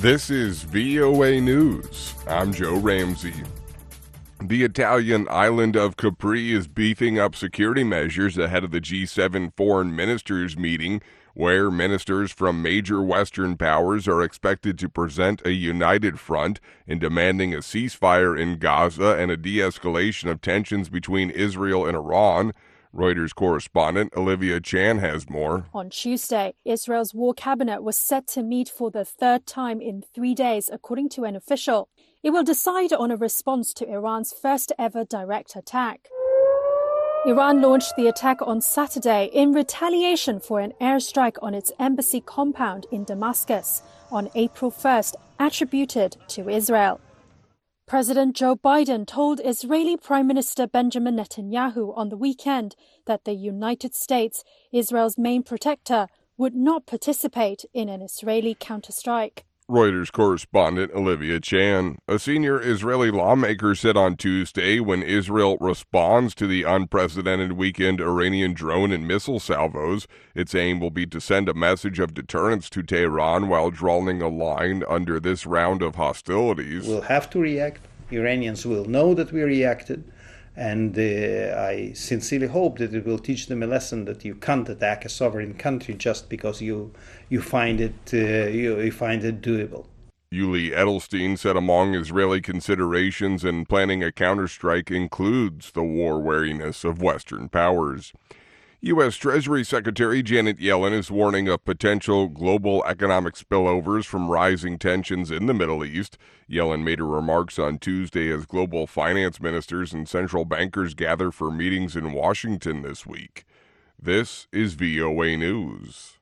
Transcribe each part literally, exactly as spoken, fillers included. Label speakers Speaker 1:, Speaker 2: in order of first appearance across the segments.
Speaker 1: This is V O A News. I'm Joe Ramsey. The Italian island of Capri is beefing up security measures ahead of the G seven foreign ministers meeting, where ministers from major Western powers are expected to present a united front in demanding a ceasefire in Gaza and a de-escalation of tensions between Israel and Iran. Reuters correspondent Olivia Chan has more.
Speaker 2: On Tuesday, Israel's war cabinet was set to meet for the third time in three days, according to an official. It will decide on a response to Iran's first ever direct attack. Iran launched the attack on Saturday in retaliation for an airstrike on its embassy compound in Damascus on April first, attributed to Israel. President Joe Biden told Israeli Prime Minister Benjamin Netanyahu on the weekend that the United States, Israel's main protector, would not participate in an Israeli counterstrike.
Speaker 1: Reuters correspondent Olivia Chan. A senior Israeli lawmaker said on Tuesday when Israel responds to the unprecedented weekend Iranian drone and missile salvos, its aim will be to send a message of deterrence to Tehran while drawing a line under this round of hostilities.
Speaker 3: We'll have to react. Iranians will know that we reacted. And uh, I sincerely hope that it will teach them a lesson that you can't attack a sovereign country just because you you find it uh, you, you find it doable.
Speaker 1: Yuli Edelstein said among Israeli considerations in planning a counterstrike includes the war wariness of Western powers. U S. Treasury Secretary Janet Yellen is warning of potential global economic spillovers from rising tensions in the Middle East. Yellen made her remarks on Tuesday as global finance ministers and central bankers gather for meetings in Washington this week. This is V O A News.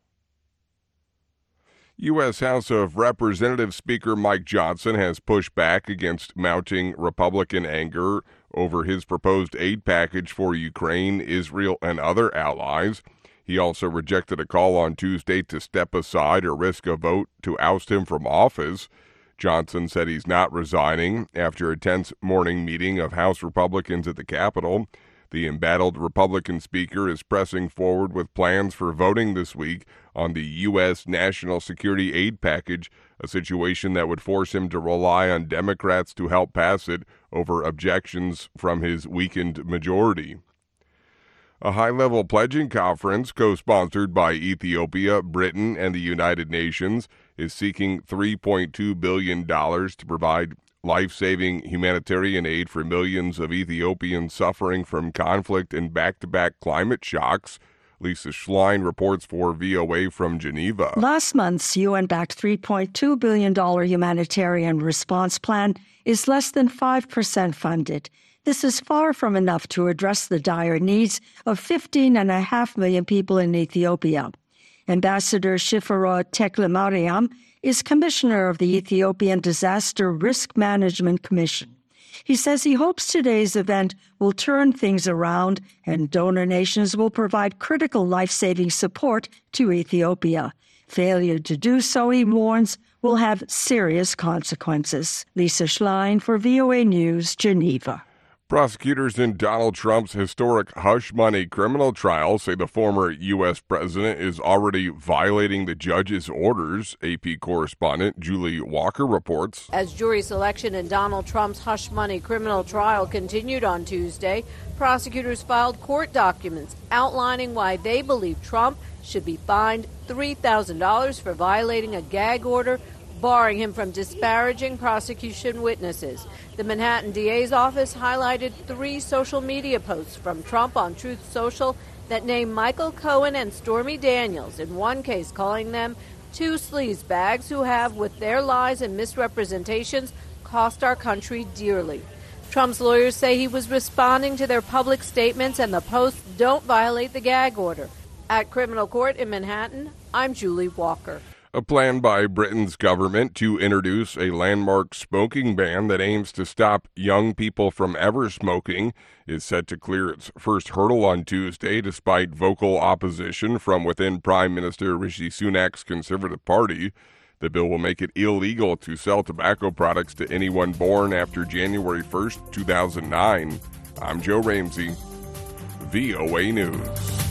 Speaker 1: U S. House of Representatives Speaker Mike Johnson has pushed back against mounting Republican anger over his proposed aid package for Ukraine, Israel, and other allies. He also rejected a call on Tuesday to step aside or risk a vote to oust him from office. Johnson said he's not resigning after a tense morning meeting of House Republicans at the Capitol. The embattled Republican speaker is pressing forward with plans for voting this week on the U S national security aid package, a situation that would force him to rely on Democrats to help pass it over objections from his weakened majority. A high-level pledging conference co-sponsored by Ethiopia, Britain, and the United Nations is seeking three point two billion dollars to provide life-saving humanitarian aid for millions of Ethiopians suffering from conflict and back-to-back climate shocks. Lisa Schlein reports for V O A from Geneva.
Speaker 4: Last month's U N-backed three point two billion dollars humanitarian response plan is less than five percent funded. This is far from enough to address the dire needs of fifteen and a half million people in Ethiopia. Ambassador Shifra Teklemariam is commissioner of the Ethiopian Disaster Risk Management Commission. He says he hopes today's event will turn things around and donor nations will provide critical life-saving support to Ethiopia. Failure to do so, he warns, will have serious consequences. Lisa Schlein for V O A News, Geneva.
Speaker 1: Prosecutors in Donald Trump's historic hush money criminal trial say the former U S president is already violating the judge's orders. A P correspondent Julie Walker reports.
Speaker 5: As jury selection in Donald Trump's hush money criminal trial continued on Tuesday, prosecutors filed court documents outlining why they believe Trump should be fined three thousand dollars for violating a gag order, barring him from disparaging prosecution witnesses. The Manhattan D A's office highlighted three social media posts from Trump on Truth Social that name Michael Cohen and Stormy Daniels, in one case calling them two sleazebags who have, with their lies and misrepresentations, cost our country dearly. Trump's lawyers say he was responding to their public statements and the posts don't violate the gag order. At Criminal Court in Manhattan, I'm Julie Walker.
Speaker 1: A plan by Britain's government to introduce a landmark smoking ban that aims to stop young people from ever smoking is set to clear its first hurdle on Tuesday, despite vocal opposition from within Prime Minister Rishi Sunak's Conservative Party. The bill will make it illegal to sell tobacco products to anyone born after January first, two thousand nine. I'm Joe Ramsey, V O A News.